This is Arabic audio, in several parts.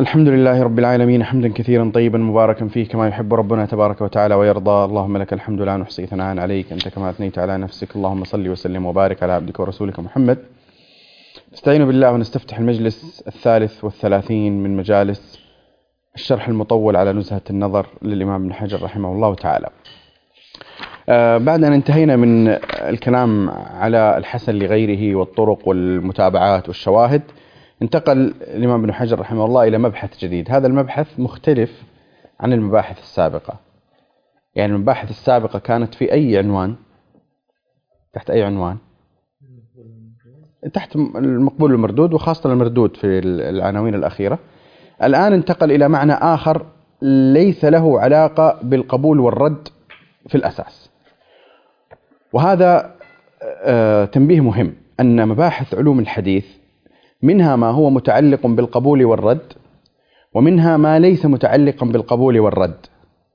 الحمد لله رب العالمين حمدا كثيرا طيبا مباركا فيه كما يحب ربنا تبارك وتعالى ويرضى. اللهم لك الحمد لا نحصي ثناء عليك أنت كما أثنيت على نفسك. اللهم صل وسلم وبارك على عبدك ورسولك محمد. نستعين بالله ونستفتح المجلس 33 من مجالس الشرح المطول على نزهة النظر للإمام ابن حجر رحمه الله تعالى. بعد أن انتهينا من الكلام على الحسن لغيره والطرق والمتابعات والشواهد، انتقل الإمام ابن حجر رحمه الله إلى مبحث جديد. هذا المبحث مختلف عن المباحث السابقة. يعني المباحث السابقة كانت في أي عنوان؟ تحت أي عنوان؟ تحت المقبول والمردود، وخاصة المردود في العناوين الأخيرة. الآن انتقل إلى معنى آخر ليس له علاقة بالقبول والرد في الأساس، وهذا تنبيه مهم أن مباحث علوم الحديث منها ما هو متعلق بالقبول والرد، ومنها ما ليس متعلقا بالقبول والرد.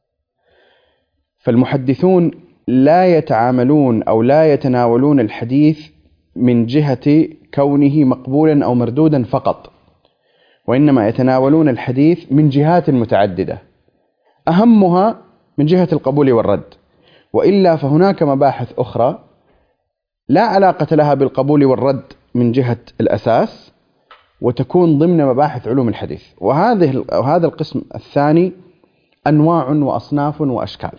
فالمحدثون لا يتعاملون أو لا يتناولون الحديث من جهة كونه مقبولا أو مردودا فقط، وإنما يتناولون الحديث من جهات متعددة، أهمها من جهة القبول والرد. وإلا فهناك مباحث أخرى لا علاقة لها بالقبول والرد من جهة الأساس، وتكون ضمن مباحث علوم الحديث. وهذا القسم الثاني أنواع وأصناف وأشكال،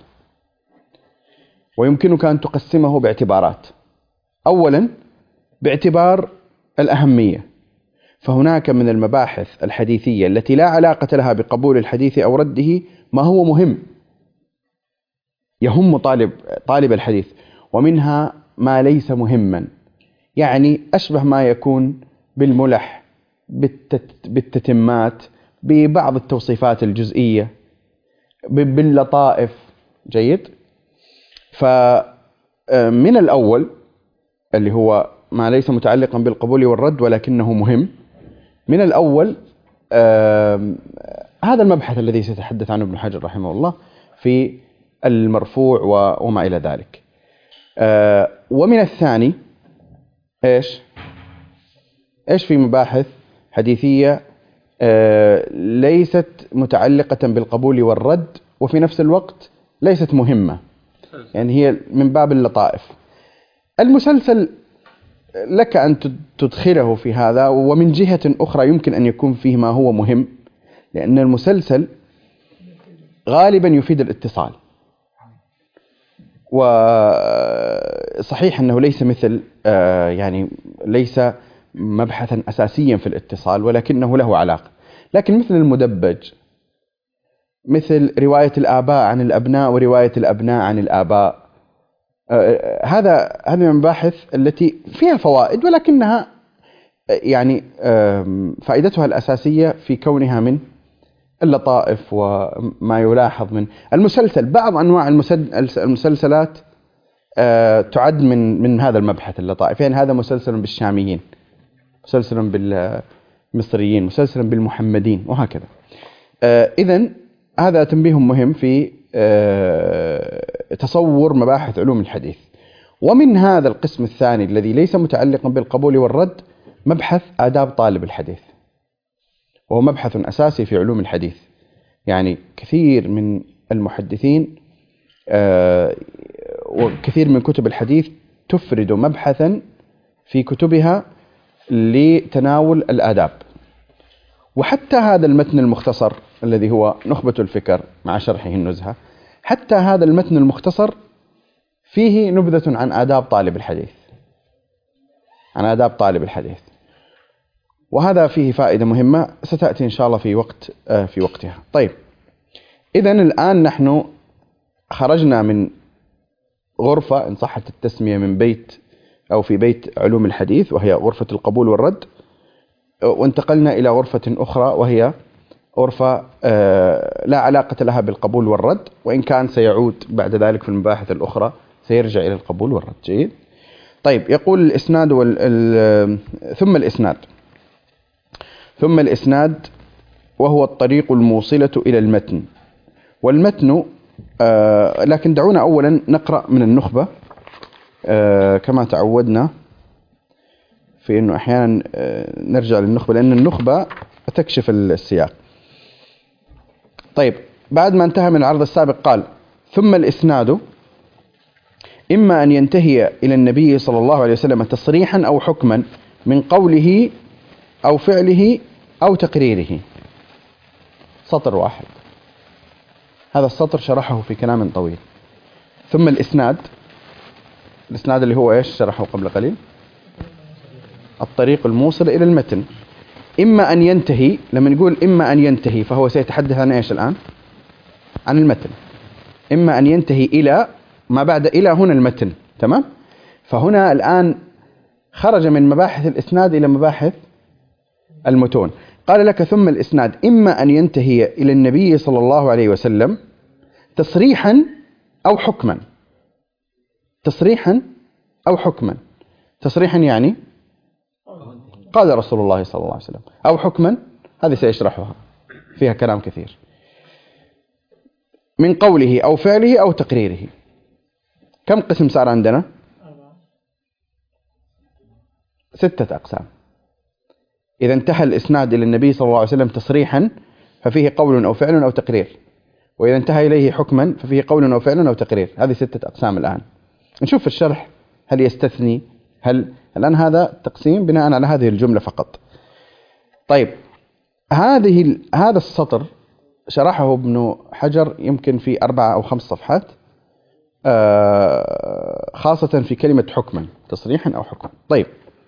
ويمكنك أن تقسمه باعتبارات. أولا باعتبار الأهمية، فهناك من المباحث الحديثية التي لا علاقة لها بقبول الحديث أو رده ما هو مهم يهم طالب الحديث، ومنها ما ليس مهما، يعني أشبه ما يكون بالملح، بالتتمات، ببعض التوصيفات الجزئية، باللطائف. جيد. فمن الأول اللي هو ما ليس متعلقا بالقبول والرد ولكنه مهم، من الأول هذا المبحث الذي سيتحدث عنه ابن حجر رحمه الله في المرفوع وما إلى ذلك. ومن الثاني إيش في مباحث حديثية ليست متعلقة بالقبول والرد وفي نفس الوقت ليست مهمة، يعني هي من باب اللطائف. المسلسل لك أن تدخله في هذا، ومن جهة أخرى يمكن أن يكون فيه ما هو مهم، لأن المسلسل غالبا يفيد الاتصال. وصحيح أنه ليس مثل يعني ليس مبحثا أساسيا في الاتصال، ولكنه له علاقة. لكن مثل المدبج، مثل رواية الآباء عن الأبناء ورواية الأبناء عن الآباء، هذه من المباحث التي فيها فوائد، ولكنها يعني فائدتها الأساسية في كونها من اللطائف وما يلاحظ من المسلسل. بعض أنواع المسلسلات تعد من هذا المبحث اللطائف، يعني هذا مسلسل بالشاميين، مسلسل بالمصريين، مسلسل بالمحمدين، وهكذا. إذن هذا تنبيه مهم في تصور مباحث علوم الحديث. ومن هذا القسم الثاني الذي ليس متعلقا بالقبول والرد مبحث آداب طالب الحديث، وهو مبحث أساسي في علوم الحديث. يعني كثير من المحدثين وكثير من كتب الحديث تفرد مبحثا في كتبها لتناول الآداب. وحتى هذا المتن المختصر الذي هو نخبة الفكر مع شرحه النزهة، حتى هذا المتن المختصر فيه نبذة عن آداب طالب الحديث، عن آداب طالب الحديث، وهذا فيه فائدة مهمة ستأتي إن شاء الله في وقتها. طيب، إذن الآن نحن خرجنا من غرفة إن صحت التسمية من بيت أو في بيت علوم الحديث، وهي غرفة القبول والرد، وانتقلنا إلى غرفة أخرى وهي غرفة لا علاقة لها بالقبول والرد، وإن كان سيعود بعد ذلك في المباحث الأخرى سيرجع إلى القبول والرد. جيد. طيب، يقول الإسناد ثم الإسناد وهو الطريق الموصلة إلى المتن. والمتن لكن دعونا أولا نقرأ من النخبة كما تعودنا في أنه أحيانا نرجع للنخبة، لأن النخبة تكشف السياق. طيب بعد ما انتهى من العرض السابق قال ثم الإسناد إما أن ينتهي إلى النبي صلى الله عليه وسلم تصريحا أو حكما من قوله أو فعله أو تقريره. سطر واحد، هذا السطر شرحه في كلام طويل. ثم الإسناد اللي هو إيش شرحه قبل قليل؟ الطريق الموصل إلى المتن. إما أن ينتهي، لما نقول إما أن ينتهي فهو سيتحدث عن إيش الآن؟ عن المتن. إما أن ينتهي إلى ما بعد إلى هنا المتن، تمام؟ فهنا الآن خرج من مباحث الإسناد إلى مباحث المتون. قال لك ثم الإسناد إما أن ينتهي إلى النبي صلى الله عليه وسلم تصريحا أو حكما. تصريحا أو حكما. تصريحا يعني قال رسول الله صلى الله عليه وسلم، أو حكما هذه سيشرحها فيها كلام كثير، من قوله أو فعله أو تقريره. كم قسم صار عندنا؟ 6 أقسام. إذا انتهى الإسناد إلى النبي صلى الله عليه وسلم تصريحا ففيه قول أو فعل أو تقرير، وإذا انتهى إليه حكما ففيه قول أو فعل أو تقرير. هذه 6 أقسام. الآن نشوف في الشرح هل يستثني، الآن هذا تقسيم بناء على هذه الجملة فقط. طيب هذا السطر شرحه ابن حجر يمكن في 4 أو 5 صفحات، خاصة في كلمة حكما، تصريحا أو حكما. طيب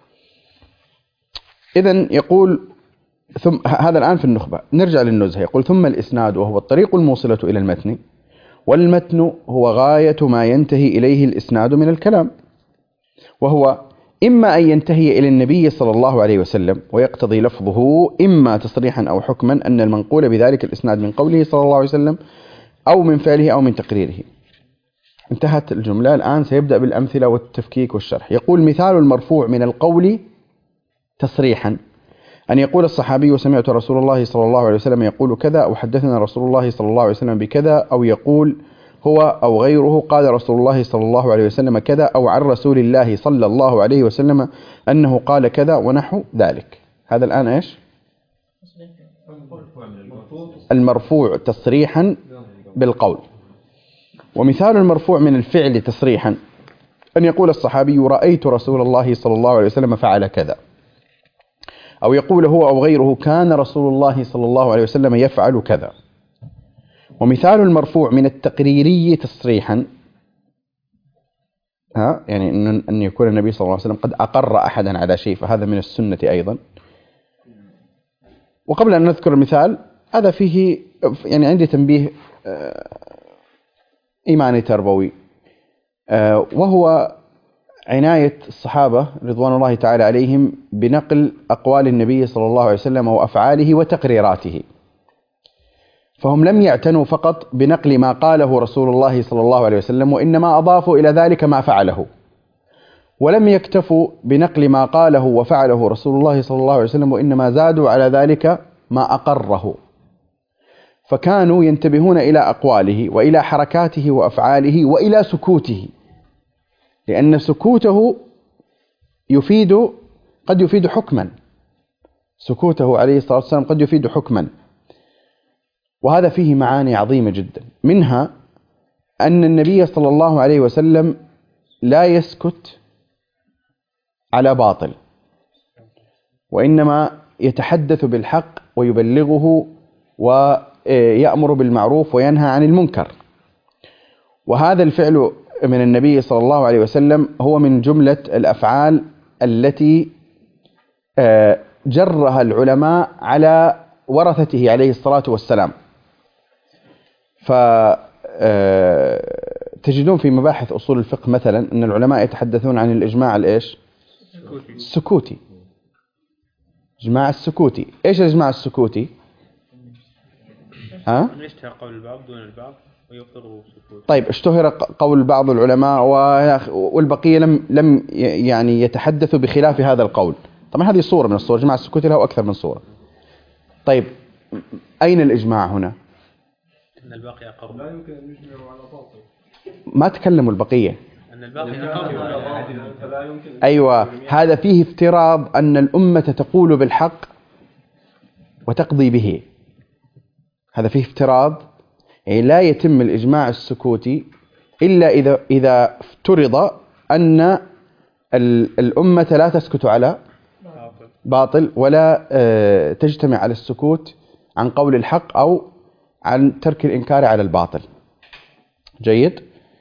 إذن يقول ثم هذا الآن في النخبة. نرجع للنزهة. يقول ثم الإسناد وهو الطريق الموصلة إلى المتن، والمتن هو غاية ما ينتهي إليه الإسناد من الكلام، وهو إما أن ينتهي إلى النبي صلى الله عليه وسلم، ويقتضي لفظه إما تصريحا أو حكما أن المنقول بذلك الإسناد من قوله صلى الله عليه وسلم أو من فعله أو من تقريره. انتهت الجملة. الآن سيبدأ بالأمثلة والتفكيك والشرح. يقول مثال المرفوع من القول تصريحا أن يقول الصحابي سمعت رسول الله صلى الله عليه وسلم يقول كذا، أو حدثنا رسول الله صلى الله عليه وسلم بكذا، أو يقول هو أو غيره قال رسول الله صلى الله عليه وسلم كذا، أو عن رسول الله صلى الله عليه وسلم أنه قال كذا ونحو ذلك. هذا الآن إيش؟ المرفوع تصريحا بالقول. ومثال المرفوع من الفعل تصريحا أن يقول الصحابي رأيت رسول الله صلى الله عليه وسلم فعل كذا، أو يقول هو أو غيره كان رسول الله صلى الله عليه وسلم يفعل كذا. ومثال المرفوع من التقريري تصريحا يعني أن يكون النبي صلى الله عليه وسلم قد أقر أحدا على شيء، فهذا من السنة أيضا. وقبل أن نذكر المثال هذا فيه يعني عندي تنبيه إيماني تربوي، وهو عناية الصحابة رضوان الله تعالى عليهم بنقل أقوال النبي صلى الله عليه وسلم وأفعاله وتقريراته. فهم لم يعتنوا فقط بنقل ما قاله رسول الله صلى الله عليه وسلم، وإنما أضافوا إلى ذلك ما فعله، ولم يكتفوا بنقل ما قاله وفعله رسول الله صلى الله عليه وسلم، وإنما زادوا على ذلك ما أقره. فكانوا ينتبهون إلى أقواله وإلى حركاته وأفعاله وإلى سكوته، لأن سكوته قد يفيد حكما. سكوته عليه الصلاة والسلام قد يفيد حكما، وهذا فيه معاني عظيمة جدا. منها أن النبي صلى الله عليه وسلم لا يسكت على باطل، وإنما يتحدث بالحق ويبلغه ويأمر بالمعروف وينهى عن المنكر. وهذا الفعل من النبي صلى الله عليه وسلم هو من جملة الأفعال التي جرها العلماء على ورثته عليه الصلاة والسلام. فتجدون في مباحث أصول الفقه مثلا أن العلماء يتحدثون عن الإجماع السكوتي. إجماع السكوتي. إيش الإجماع السكوتي؟ يشتهر قول البعض دون البعض ويقر سكوت. طيب اشتهر قول بعض العلماء والبقية لم يعني يتحدثوا بخلاف هذا القول. طبعا هذه صورة من الصور. إجماع السكوتي له أكثر من صورة. طيب أين الإجماع هنا؟ أن الباقي أقر. لا يمكن أن يجمعوا على باطل. ما تكلموا البقية. أن الباقي أقر. أيوة، هذا فيه افتراض أن الأمة تقول بالحق وتقضي به. هذا فيه افتراض، يعني لا يتم الإجماع السكوتي إلا إذا افترض أن الأمة لا تسكت على باطل ولا تجتمع على السكوت عن قول الحق أو عن ترك الإنكار على الباطل. جيد.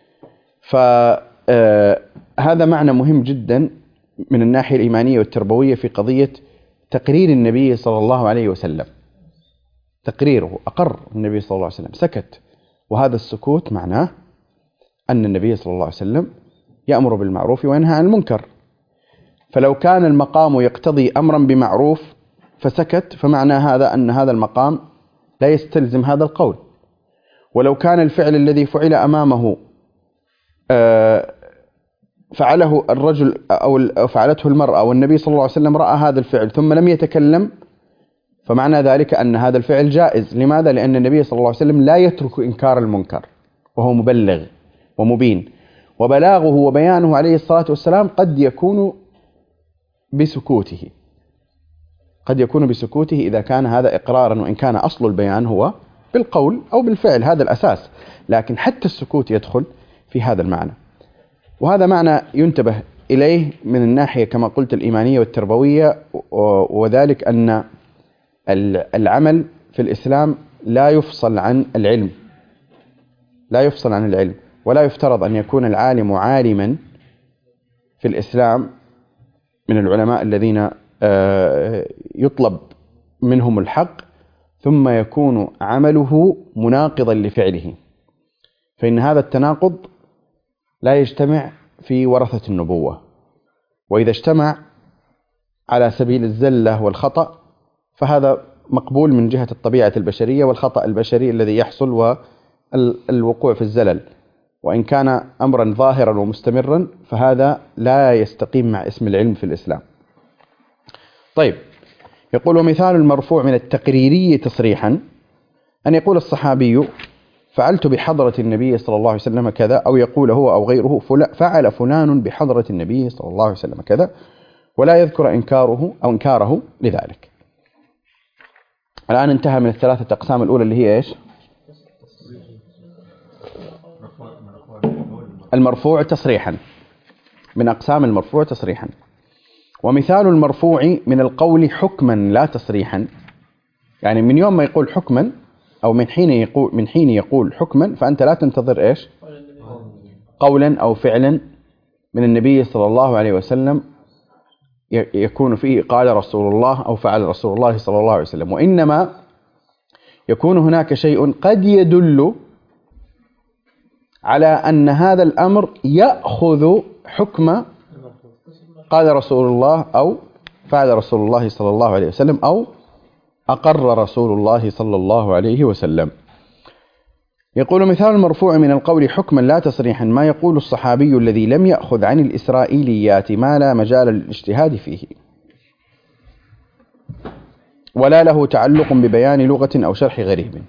فهذا معنى مهم جدا من الناحية الإيمانية والتربوية في قضية تقرير النبي صلى الله عليه وسلم. تقريره، أقر النبي صلى الله عليه وسلم، سكت، وهذا السكوت معناه أن النبي صلى الله عليه وسلم يأمر بالمعروف وينهى عن المنكر. فلو كان المقام يقتضي أمرا بمعروف فسكت، فمعنى هذا أن هذا المقام لا يستلزم هذا القول. ولو كان الفعل الذي فعل أمامه فعله الرجل أو فعلته المرأة والنبي صلى الله عليه وسلم رأى هذا الفعل ثم لم يتكلم، فمعنى ذلك أن هذا الفعل جائز. لماذا؟ لأن النبي صلى الله عليه وسلم لا يترك إنكار المنكر، وهو مبلغ ومبين، وبلاغه وبيانه عليه الصلاة والسلام قد يكون بسكوته، قد يكون بسكوته إذا كان هذا إقرارا، وإن كان أصل البيان هو بالقول أو بالفعل، هذا الأساس، لكن حتى السكوت يدخل في هذا المعنى. وهذا معنى ينتبه إليه من الناحية كما قلت الإيمانية والتربوية، وذلك أن العمل في الإسلام لا يفصل عن العلم، لا يفصل عن العلم، ولا يفترض أن يكون العالم عالما في الإسلام من العلماء الذين يطلب منهم الحق ثم يكون عمله مناقضا لفعله، فإن هذا التناقض لا يجتمع في ورثة النبوة. وإذا اجتمع على سبيل الزلة والخطأ فهذا مقبول من جهة الطبيعة البشرية والخطأ البشري الذي يحصل والوقوع في الزلل، وإن كان أمرا ظاهرا ومستمرا فهذا لا يستقيم مع اسم العلم في الإسلام. طيب، يقول ومثال المرفوع من التقريري تصريحا أن يقول الصحابي فعلت بحضرة النبي صلى الله عليه وسلم كذا، أو يقول هو أو غيره فعل فلان بحضرة النبي صلى الله عليه وسلم كذا، ولا يذكر إنكاره لذلك. الآن انتهى من الثلاثة أقسام الأولى اللي هي إيش؟ المرفوع تصريحا، من أقسام المرفوع تصريحا. ومثال المرفوع من القول حكما لا تصريحا، يعني من يوم ما يقول حكما أو من حين يقول حكما فأنت لا تنتظر إيش؟ قولا أو فعلا من النبي صلى الله عليه وسلم يكون فيه قال رسول الله أو فعل رسول الله صلى الله عليه وسلم، وإنما يكون هناك شيء قد يدل على أن هذا الأمر يأخذ حكم قال رسول الله أو فعل رسول الله صلى الله عليه وسلم أو أقر رسول الله صلى الله عليه وسلم. يقول مثال المرفوع من القول حكما لا تصريحا ما يقول الصحابي الذي لم يأخذ عن الإسرائيليات ما لا مجال للاجتهاد فيه ولا له تعلق ببيان لغة أو شرح غريب.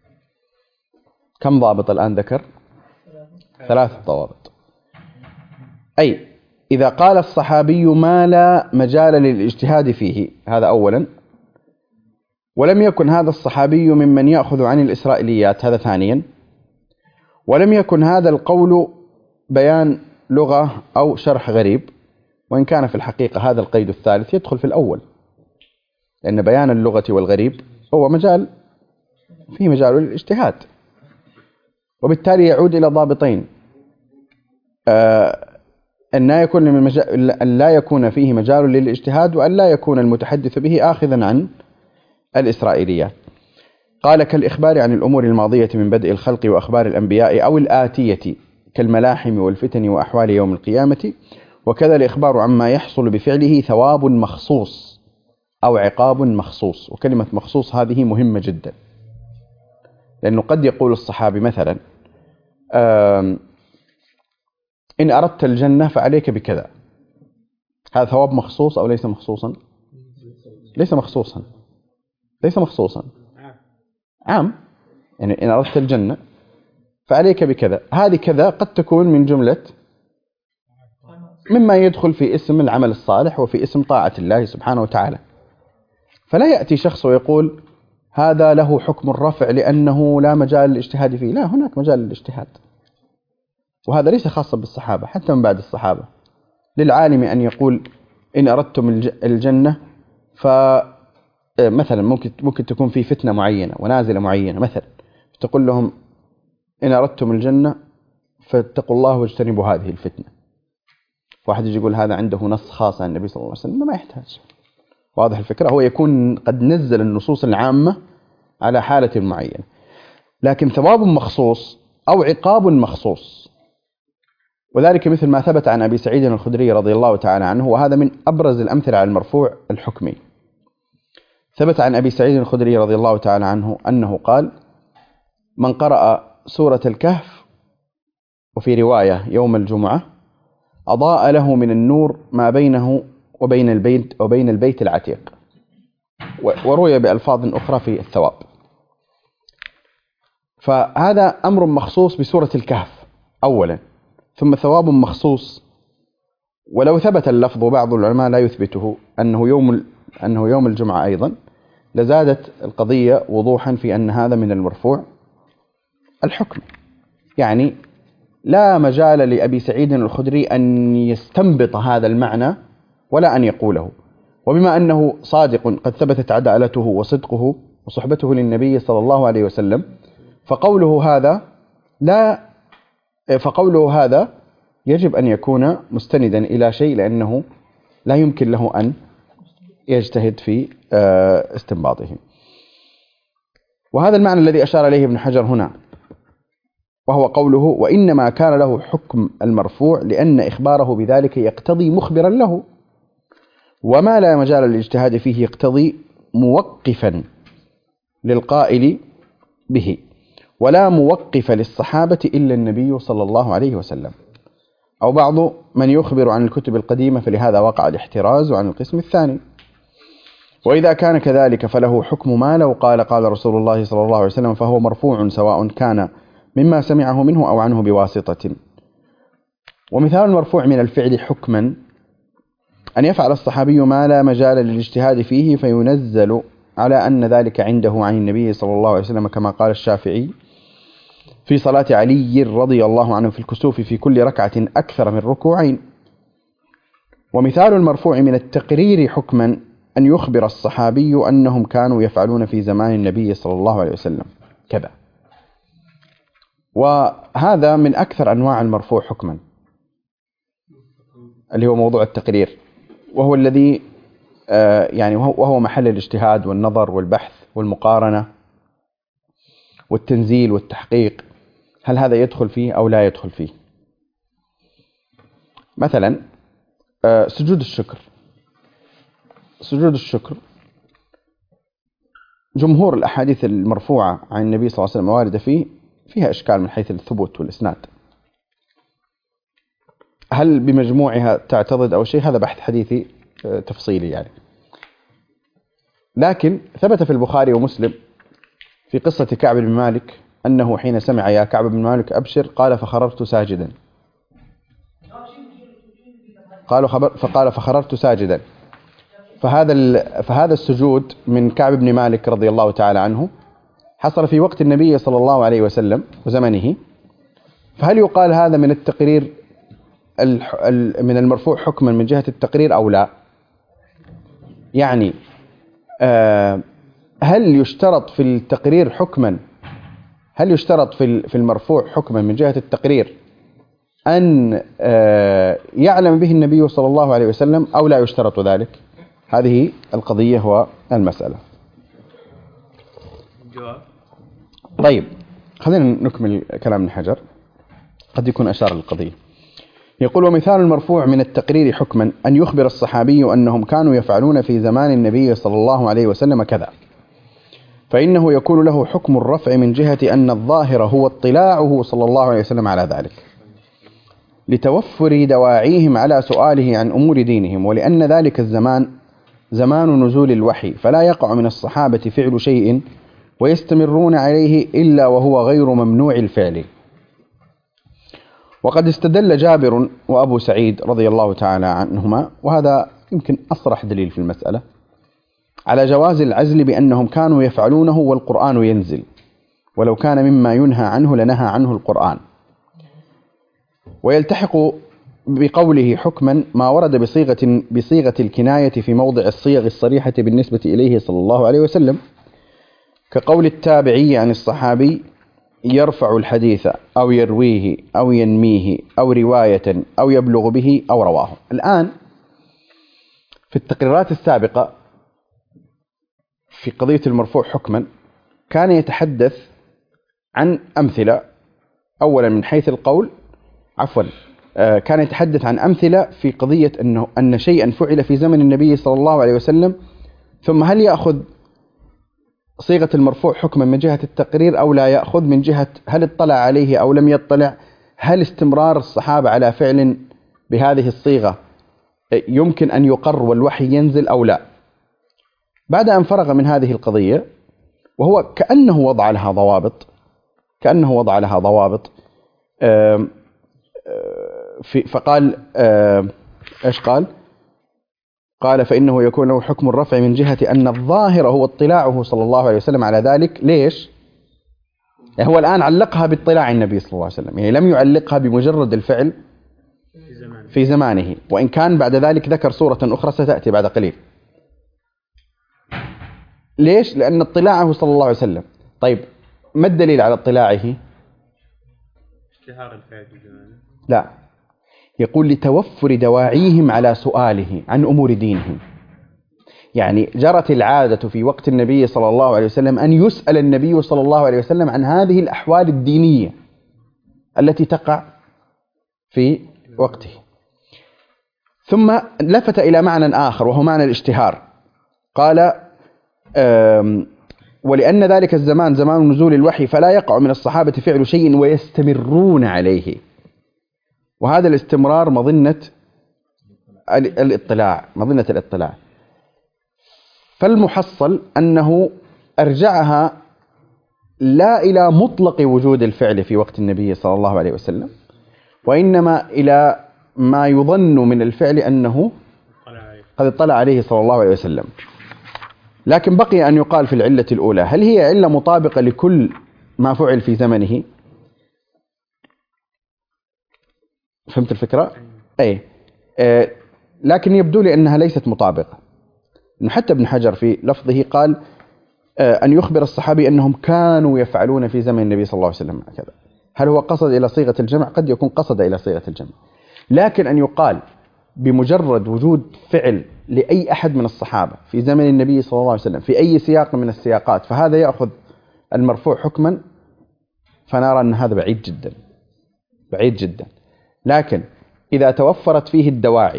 كم ضابط الآن ذكر؟ 3 ضوابط. أي إذا قال الصحابي ما لا مجال للاجتهاد فيه، هذا أولا، ولم يكن هذا الصحابي ممن يأخذ عن الإسرائيليات، هذا ثانيا، ولم يكن هذا القول بيان لغة أو شرح غريب، وإن كان في الحقيقة هذا القيد الثالث يدخل في الأول، لأن بيان اللغة والغريب هو فيه مجال للاجتهاد، وبالتالي يعود إلى ضابطين: أن لا يكون فيه مجال للاجتهاد، وأن لا يكون المتحدث به آخذا عن الإسرائيليات. قال كالإخبار عن الأمور الماضية من بدء الخلق وأخبار الأنبياء أو الآتية كالملاحم والفتن وأحوال يوم القيامة، وكذا الإخبار عما يحصل بفعله ثواب مخصوص أو عقاب مخصوص. وكلمة مخصوص هذه مهمة جدا، لأنه قد يقول الصحابي مثلا إن أردت الجنة فعليك بكذا، هذا ثواب مخصوص أو ليس مخصوصا؟ ليس مخصوصا، ليس مخصوصا، عام. يعني إن أردت الجنة فعليك بكذا، هذه كذا قد تكون من جملة مما يدخل في اسم العمل الصالح وفي اسم طاعة الله سبحانه وتعالى. فلا يأتي شخص ويقول هذا له حكم الرفع لأنه لا مجال للاجتهاد فيه. لا، هناك مجال للاجتهاد، وهذا ليس خاصا بالصحابة، حتى من بعد الصحابة. للعالم أن يقول إن أردتم الجنة، فمثلا ممكن تكون في فتنة معينة ونازلة معينة مثلا، تقول لهم إن أردتم الجنة فاتقوا الله واجتنبوا هذه الفتنة. واحد يجي يقول هذا عنده نص خاص عن النبي صلى الله عليه وسلم، ما يحتاج. واضح الفكرة؟ هو يكون قد نزل النصوص العامة على حالة معينة، لكن ثواب مخصوص أو عقاب مخصوص. وذلك مثل ما ثبت عن أبي سعيد الخدري رضي الله تعالى عنه، وهذا من أبرز الأمثلة على المرفوع الحكمي. ثبت عن أبي سعيد الخدري رضي الله تعالى عنه أنه قال: من قرأ سورة الكهف، وفي رواية يوم الجمعة، أضاء له من النور ما بينه وبين البيت العتيق. وروي بألفاظ أخرى في الثواب. فهذا أمر مخصوص بسورة الكهف أولا، ثم ثواب مخصوص. ولو ثبت اللفظ، وبعض العلماء لا يثبته، أنه يوم الجمعة أيضا، لزادت القضية وضوحا في أن هذا من المرفوع الحكم. يعني لا مجال لأبي سعيد الخدري أن يستنبط هذا المعنى ولا أن يقوله. وبما أنه صادق قد ثبتت عدالته وصدقه وصحبته للنبي صلى الله عليه وسلم، فقوله هذا يجب أن يكون مستندا إلى شيء، لأنه لا يمكن له أن يجتهد في استنباطه. وهذا المعنى الذي أشار إليه ابن حجر هنا، وهو قوله: وإنما كان له حكم المرفوع لأن إخباره بذلك يقتضي مخبرا له، وما لا مجال للاجتهاد فيه يقتضي موقفا للقائل به، ولا موقف للصحابة إلا النبي صلى الله عليه وسلم، أو بعض من يخبر عن الكتب القديمة، فلهذا وقع الاحتراز عن القسم الثاني. وإذا كان كذلك فله حكم ما لو قال رسول الله صلى الله عليه وسلم، فهو مرفوع سواء كان مما سمعه منه أو عنه بواسطة. ومثال المرفوع من الفعل حكما أن يفعل الصحابي ما لا مجال للاجتهاد فيه فينزل على أن ذلك عنده عن النبي صلى الله عليه وسلم، كما قال الشافعي في صلاة علي رضي الله عنه في الكسوف في كل ركعة أكثر من ركوعين. ومثال المرفوع من التقرير حكما أن يخبر الصحابي أنهم كانوا يفعلون في زمان النبي صلى الله عليه وسلم كذا. وهذا من أكثر أنواع المرفوع حكما، اللي هو موضوع التقرير، وهو الذي وهو محل الاجتهاد والنظر والبحث والمقارنة والتنزيل والتحقيق، هل هذا يدخل فيه أو لا يدخل فيه. مثلا سجود الشكر، جمهور الأحاديث المرفوعة عن النبي صلى الله عليه وسلم واردة فيها إشكال من حيث الثبوت والإسناد. هل بمجموعها تعتضد أو شيء؟ هذا بحث حديثي تفصيلي يعني. لكن ثبت في البخاري ومسلم في قصة كعب بن مالك أنه حين سمع يا كعب بن مالك أبشر قال فخررت ساجدا، فقال فخررت ساجدا. فهذا السجود من كعب بن مالك رضي الله تعالى عنه حصل في وقت النبي صلى الله عليه وسلم وزمنه. فهل يقال هذا من التقرير من المرفوع حكما من جهة التقرير أو لا؟ يعني هل يشترط في التقرير حكما، هل يشترط في المرفوع حكما من جهة التقرير أن يعلم به النبي صلى الله عليه وسلم أو لا يشترط ذلك؟ هذه القضية والمسألة. طيب، خلينا نكمل كلام ابن حجر، قد يكون أشار للقضية. يقول: ومثال المرفوع من التقرير حكما أن يخبر الصحابي أنهم كانوا يفعلون في زمان النبي صلى الله عليه وسلم كذا، فإنه يكون له حكم الرفع من جهة أن الظاهر هو اطلاعه صلى الله عليه وسلم على ذلك، لتوفر دواعيهم على سؤاله عن أمور دينهم، ولأن ذلك الزمان زمان نزول الوحي، فلا يقع من الصحابة فعل شيء ويستمرون عليه إلا وهو غير ممنوع الفعل. وقد استدل جابر وأبو سعيد رضي الله تعالى عنهما، وهذا يمكن أصرح دليل في المسألة، على جواز العزل بأنهم كانوا يفعلونه والقرآن ينزل، ولو كان مما ينهى عنه لنهى عنه القرآن. ويلتحق بقوله حكما ما ورد بصيغة الكناية في موضع الصيغ الصريحة بالنسبة إليه صلى الله عليه وسلم، كقول التابعي عن الصحابي يرفع الحديث أو يرويه أو ينميه أو رواية أو يبلغ به أو رواه. الآن في التقريرات السابقة في قضية المرفوع حكما كان يتحدث عن أمثلة، أولا من حيث القول، كان يتحدث عن أمثلة في قضية أن شيئا فعل في زمن النبي صلى الله عليه وسلم، ثم هل يأخذ صيغة المرفوع حكما من جهة التقرير أو لا يأخذ، من جهة هل اطلع عليه أو لم يطلع، هل استمرار الصحابة على فعل بهذه الصيغة يمكن أن يقر والوحي ينزل أو لا. بعد أن فرغ من هذه القضية وهو كأنه وضع لها ضوابط فقال إيش قال فإنه يكون له حكم الرفع من جهة أن الظاهر هو اطلاعه صلى الله عليه وسلم على ذلك. ليش؟ يعني هو الآن علقها باطلاع النبي صلى الله عليه وسلم، يعني لم يعلقها بمجرد الفعل في زمانه، وإن كان بعد ذلك ذكر صورة أخرى ستأتي بعد قليل. ليش؟ لأن اطلاعه صلى الله عليه وسلم. طيب ما الدليل على اطلاعه؟ اشتهار الفعل في زمانه. لا، يقول لتوفر دواعيهم على سؤاله عن أمور دينهم. يعني جرت العادة في وقت النبي صلى الله عليه وسلم أن يسأل النبي صلى الله عليه وسلم عن هذه الأحوال الدينية التي تقع في وقته. ثم لفت إلى معنى آخر وهو معنى الاشتهار، قال ولأن ذلك الزمان زمان نزول الوحي فلا يقع من الصحابة فعل شيء ويستمرون عليه، وهذا الاستمرار مظنة الاطلاع. فالمحصل أنه أرجعها لا إلى مطلق وجود الفعل في وقت النبي صلى الله عليه وسلم، وإنما إلى ما يظن من الفعل أنه قد اطلع عليه صلى الله عليه وسلم. لكن بقي أن يقال في العلة الأولى هل هي علة مطابقة لكل ما فعل في زمنه؟ فهمت الفكرة؟ أي لكن يبدو لي أنها ليست مطابقة. إنه حتى ابن حجر في لفظه قال أن يخبر الصحابي أنهم كانوا يفعلون في زمن النبي صلى الله عليه وسلم كذا. هل هو قصد إلى صيغة الجمع؟ قد يكون قصد إلى صيغة الجمع، لكن أن يقال بمجرد وجود فعل لأي أحد من الصحابة في زمن النبي صلى الله عليه وسلم في أي سياق من السياقات فهذا يأخذ المرفوع حكما، فنرى أن هذا بعيد جدا. لكن إذا توفرت فيه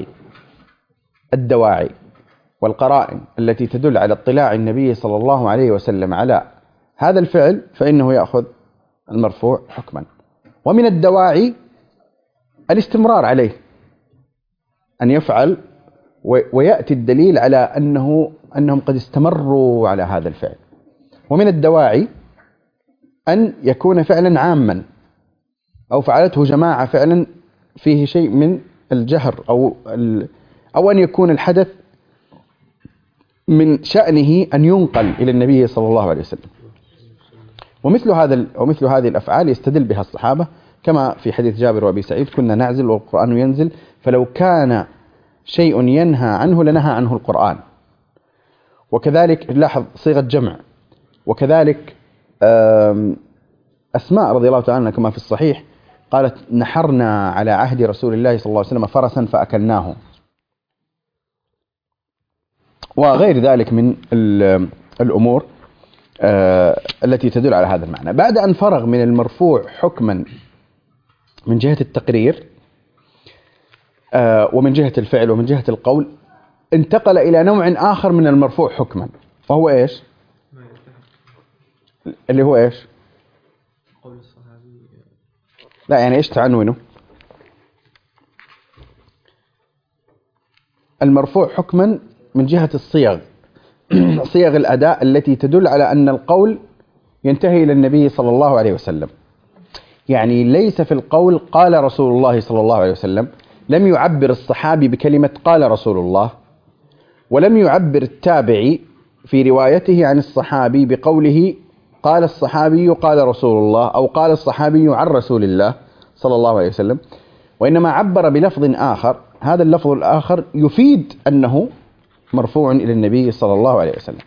الدواعي والقرائن التي تدل على اطلاع النبي صلى الله عليه وسلم على هذا الفعل فإنه يأخذ المرفوع حكما. ومن الدواعي الاستمرار عليه، أن يفعل ويأتي الدليل على أنهم قد استمروا على هذا الفعل. ومن الدواعي أن يكون فعلا عاما أو فعلته جماعة فعلا فيه شيء من الجهر أو أن يكون الحدث من شأنه أن ينقل إلى النبي صلى الله عليه وسلم. ومثل هذه الأفعال يستدل بها الصحابة كما في حديث جابر وأبي سعيد كنا نعزل والقرآن ينزل، فلو كان شيء ينهى عنه لنهى عنه القرآن. وكذلك لاحظ صيغة جمع. وكذلك أسماء رضي الله تعالى عنها كما في الصحيح قالت نحرنا على عهد رسول الله صلى الله عليه وسلم فرسا فأكلناه، وغير ذلك من الأمور التي تدل على هذا المعنى. بعد أن فرغ من المرفوع حكما من جهة التقرير ومن جهة الفعل ومن جهة القول، انتقل إلى نوع آخر من المرفوع حكما، فهو إيش؟ اللي هو إيش؟ قول الصحابي. لا يعني إيش تعنونه؟ المرفوع حكما من جهة الصيغ صيغ الأداء التي تدل على أن القول ينتهي إلى النبي صلى الله عليه وسلم. يعني ليس في القول قال رسول الله صلى الله عليه وسلم، لم يعبر الصحابي بكلمة قال رسول الله، ولم يعبر التابعي في روايته عن الصحابي بقوله قال الصحابي قال رسول الله، أو قال الصحابي عن رسول الله صلى الله عليه وسلم، وإنما عبر بلفظ آخر، هذا اللفظ الآخر يفيد أنه مرفوع إلى النبي صلى الله عليه وسلم.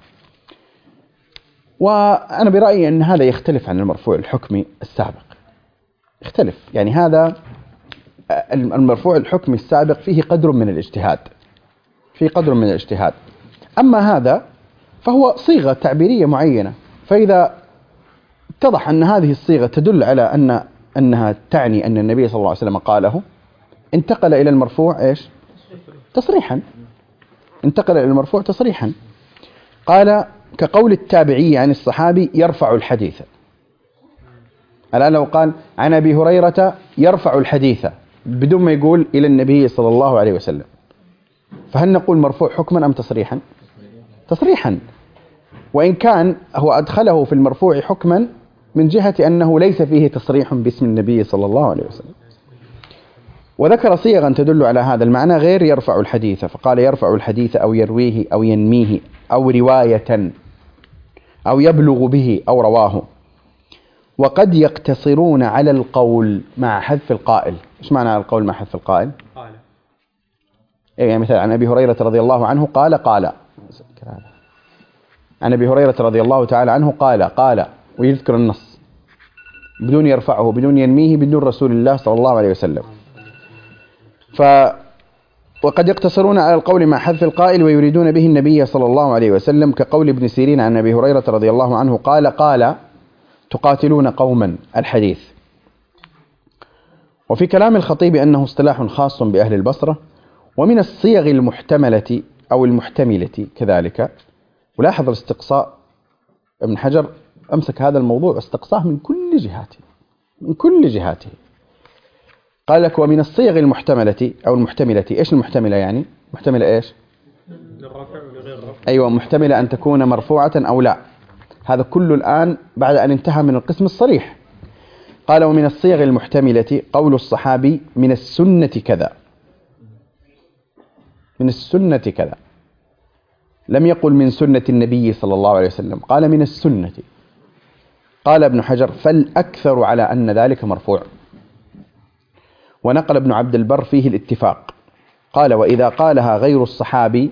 وأنا برأيي أن هذا يختلف عن المرفوع الحكمي السابق، يختلف. يعني هذا المرفوع الحكمي السابق فيه قدر من الاجتهاد، فيه قدر من الاجتهاد. أما هذا فهو صيغة تعبيرية معينة، فإذا اتضح أن هذه الصيغة تدل على أنها تعني أن النبي صلى الله عليه وسلم قاله، انتقل إلى المرفوع إيش؟ تصريحا. انتقل إلى المرفوع تصريحا. قال كقول التابعي عن الصحابي يرفع الحديث. الآن لو قال عن أبي هريرة يرفع الحديث بدون ما يقول إلى النبي صلى الله عليه وسلم، فهل نقول مرفوع حكما أم تصريحا؟ تصريحا، وإن كان هو أدخله في المرفوع حكما من جهة أنه ليس فيه تصريح باسم النبي صلى الله عليه وسلم. وذكر صيغا تدل على هذا المعنى غير يرفع الحديث، فقال يرفع الحديث أو يرويه أو ينميه أو رواية أو يبلغ به أو رواه. وقد يقتصرون على القول مع حذف القائل. إيش معنى القول مع حذف القائل؟ قال. يعني مثلا عن أبي هريرة رضي الله عنه قال عن أبي هريرة رضي الله تعالى عنه قال ويذكر النص بدون يرفعه، بدون ينميه، بدون رسول الله صلى الله عليه وسلم. وقد يقتصرون على القول مع حذف القائل ويريدون به النبي صلى الله عليه وسلم، كقول ابن سيرين عن أبي هريرة رضي الله عنه قال تقاتلون قوما الحديث. وفي كلام الخطيب أنه اصطلاح خاص بأهل البصرة، ومن الصيغ المحتملة أو المحتملة كذلك. ولاحظ الاستقصاء، ابن حجر أمسك هذا الموضوع استقصاه من كل جهاته، من كل جهاته. قال لك ومن الصيغ المحتملة أو المحتملة. إيش المحتملة يعني؟ محتملة إيش؟ للرفع ولغير الرفع. أيوة، محتملة أن تكون مرفوعة أو لا. هذا كله الآن بعد أن انتهى من القسم الصريح. قال ومن الصيغ المحتملة قول الصحابي من السنة كذا، من السنة كذا، لم يقل من سنة النبي صلى الله عليه وسلم، قال من السنة. قال ابن حجر فالأكثر على أن ذلك مرفوع. ونقل ابن عبد البر فيه الاتفاق. قال وإذا قالها غير الصحابي،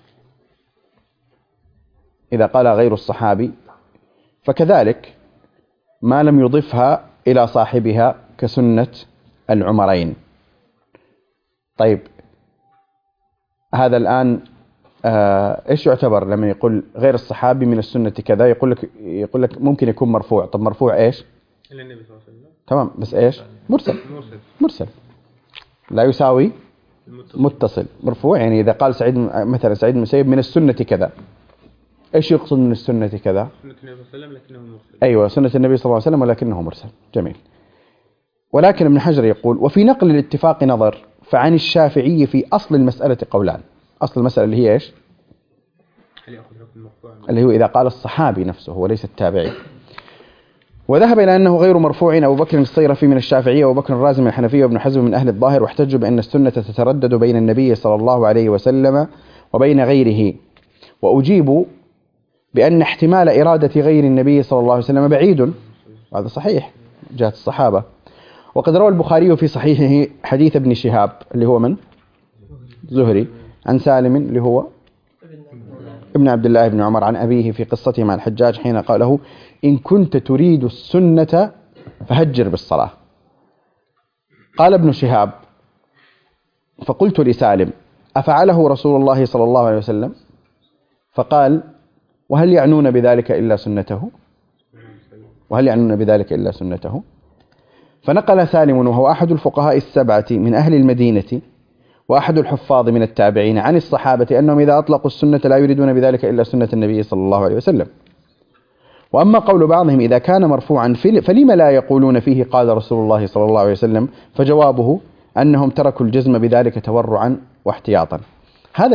إذا قال غير الصحابي فكذلك ما لم يضفها إلى صاحبها كسنة العمرين. طيب هذا الآن إيش يعتبر لما يقول غير الصحابي من السنة كذا؟ يقول لك ممكن يكون مرفوع. طب مرفوع إيش؟ إلى النبي صلى الله عليه وسلم. تمام، بس إيش؟ مرسل لا يساوي متصل. مرفوع يعني إذا قال مثلا سعيد المسيب من السنة كذا، إيش يقصد من السنة كذا؟ سنة النبي صلى الله عليه وسلم لكنه مرسل. أيوة، سنة النبي صلى الله عليه وسلم ولكنه مرسل. جميل. ولكن ابن حجر يقول وفي نقل الاتفاق نظر، فعن الشافعي في أصل المسألة قولان. أصل المسألة اللي هي إيش؟ اللي هو إذا قال الصحابي نفسه وليس التابعي. وذهب إلى أنه غير مرفوع أبو بكر الصيرفي من الشافعية وأبو بكر الرازي من الحنفية وابن حزم من أهل الظاهر، واحتجوا بأن السنة تتردد بين النبي صلى الله عليه وسلم وبين غيره. وأجيبوا بأن احتمال إرادة غير النبي صلى الله عليه وسلم بعيد، هذا صحيح جهة الصحابة. وقد روى البخاري في صحيحه حديث ابن شهاب اللي هو من؟ زهري، عن سالم اللي هو ابن عبد الله بن عمر عن أبيه في قصته مع الحجاج حين قال له إن كنت تريد السنة فهجر بالصلاة. قال ابن شهاب فقلت لسالم أفعله رسول الله صلى الله عليه وسلم؟ فقال وهل يعنون بذلك إلا سنته؟ وهل يعنون بذلك إلا سنته؟ فنقل سالم وهو أحد الفقهاء السبعة من أهل المدينة وأحد الحفاظ من التابعين عن الصحابة أنهم إذا أطلقوا السنة لا يريدون بذلك إلا سنة النبي صلى الله عليه وسلم. وأما قول بعضهم إذا كان مرفوعا فلما لا يقولون فيه قال رسول الله صلى الله عليه وسلم؟ فجوابه أنهم تركوا الجزم بذلك تورعا واحتياطا. هذا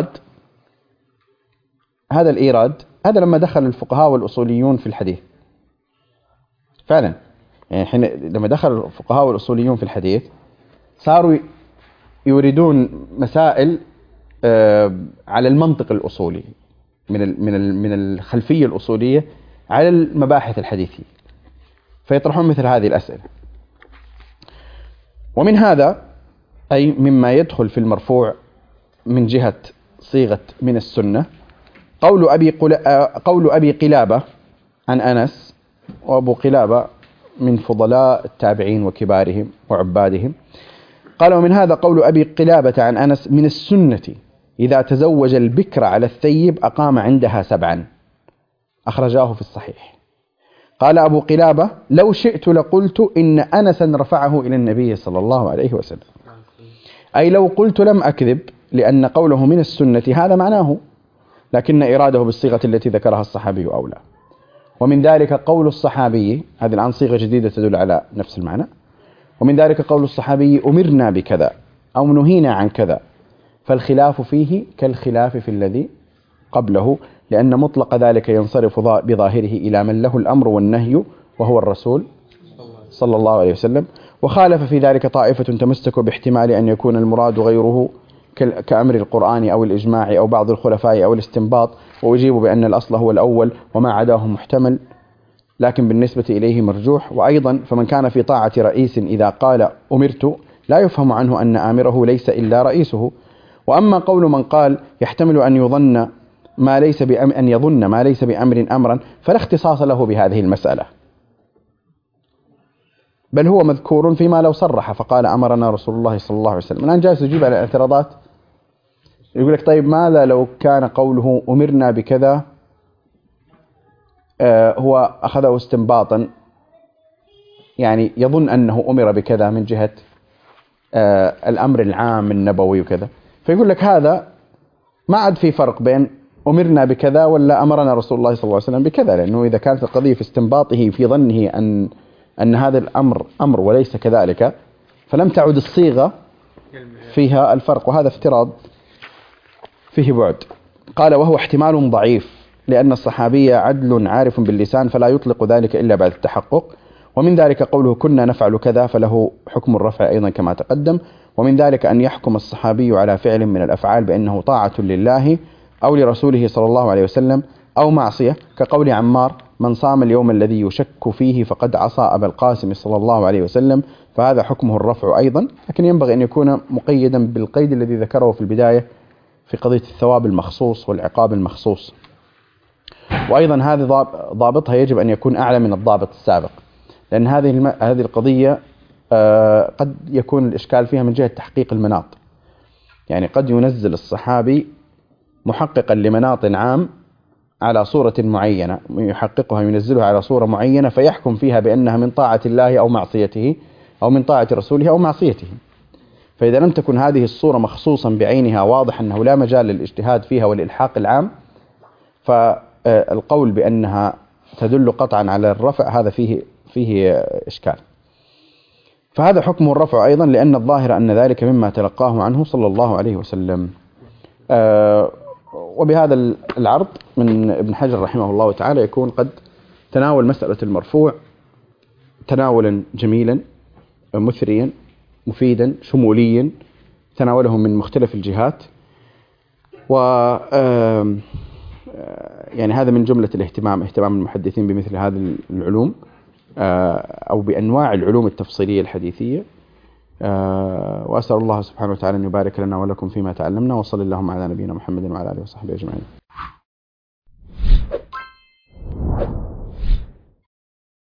الإيراد هذا لما دخل الفقهاء والأصوليون في الحديث فعلا، يعني لما دخل الفقهاء والأصوليون في الحديث صاروا يريدون مسائل على المنطق الأصولي، من الخلفية الأصولية على المباحث الحديثية، فيطرحون مثل هذه الأسئلة. ومن هذا أي مما يدخل في المرفوع من جهة صيغة من السنة قول أبي قلابة عن أنس، وأبو قلابة من فضلاء التابعين وكبارهم وعبادهم، قال: ومن هذا قول أبي قلابة عن أنس: من السنة إذا تزوج البكر على الثيب أقام عندها 7. أخرجاه في الصحيح. قال أبو قلابة: لو شئت لقلت إن أنسا رفعه إلى النبي صلى الله عليه وسلم، أي لو قلت لم أكذب، لأن قوله من السنة هذا معناه، لكن إراده بالصيغة التي ذكرها الصحابي أولى. ومن ذلك قول الصحابي، هذه الآن صيغة جديدة تدل على نفس المعنى، ومن ذلك قول الصحابي: أمرنا بكذا أو نهينا عن كذا، فالخلاف فيه كالخلاف في الذي قبله، لأن مطلق ذلك ينصرف بظاهره إلى من له الأمر والنهي وهو الرسول صلى الله عليه وسلم. وخالف في ذلك طائفة تمسكوا باحتمال أن يكون المراد غيره كأمر القرآن أو الإجماع أو بعض الخلفاء أو الاستنباط، وأجيب بأن الأصل هو الأول وما عداه محتمل، لكن بالنسبة إليه مرجوح. وأيضا فمن كان في طاعة رئيس إذا قال أمرت لا يفهم عنه أن آمره ليس إلا رئيسه. وأما قول من قال يحتمل أن يظن ما ليس بأمر أمرا، فلا اختصاص له بهذه المسألة، بل هو مذكور فيما لو صرح فقال أمرنا رسول الله صلى الله عليه وسلم. الآن جالس يجيب على الاعتراضات، يقول لك: طيب ماذا لو كان قوله أمرنا بكذا هو أخذه استنباطا، يعني يظن أنه أمر بكذا من جهة الأمر العام النبوي وكذا، فيقول لك هذا ما عاد في فرق بين أمرنا بكذا ولا أمرنا رسول الله صلى الله عليه وسلم بكذا، لأنه إذا كانت القضية في استنباطه في ظنه أن هذا الأمر أمر وليس كذلك، فلم تعد الصيغة فيها الفرق، وهذا افتراض فيه بعد. قال: وهو احتمال ضعيف، لأن الصحابي عدل عارف باللسان، فلا يطلق ذلك إلا بعد التحقق. ومن ذلك قوله كنا نفعل كذا، فله حكم الرفع أيضا كما تقدم. ومن ذلك أن يحكم الصحابي على فعل من الأفعال بأنه طاعة لله أو لرسوله صلى الله عليه وسلم أو معصية، كقول عمار: من صام اليوم الذي يشك فيه فقد عصى أبا القاسم صلى الله عليه وسلم، فهذا حكمه الرفع أيضا، لكن ينبغي أن يكون مقيدا بالقيد الذي ذكره في البداية في قضية الثواب المخصوص والعقاب المخصوص. وأيضا هذه ضابطها يجب أن يكون أعلى من الضابط السابق، لأن هذه القضية قد يكون الإشكال فيها من جهة تحقيق المناط، يعني قد ينزل الصحابي محققا لمناط عام على صورة معينة، يحققها ينزلها على صورة معينة فيحكم فيها بأنها من طاعة الله أو معصيته، أو من طاعة رسوله أو معصيته. فإذا لم تكن هذه الصورة مخصوصا بعينها واضح أنه لا مجال للاجتهاد فيها والإلحاق العام، فالقول بأنها تدل قطعا على الرفع هذا فيه إشكال. فهذا حكمه الرفع أيضا، لأن الظاهر أن ذلك مما تلقاه عنه صلى الله عليه وسلم. وبهذا العرض من ابن حجر رحمه الله تعالى يكون قد تناول مسألة المرفوع تناولا جميلا مثريا مفيدا شموليا، تناوله من مختلف الجهات. و يعني هذا من جملة اهتمام المحدثين بمثل هذه العلوم أو بأنواع العلوم التفصيلية الحديثية. وأسأل الله سبحانه وتعالى أن يبارك لنا ولكم فيما تعلمنا، وصلى اللهم على نبينا محمد وعلى آله وصحبه أجمعين.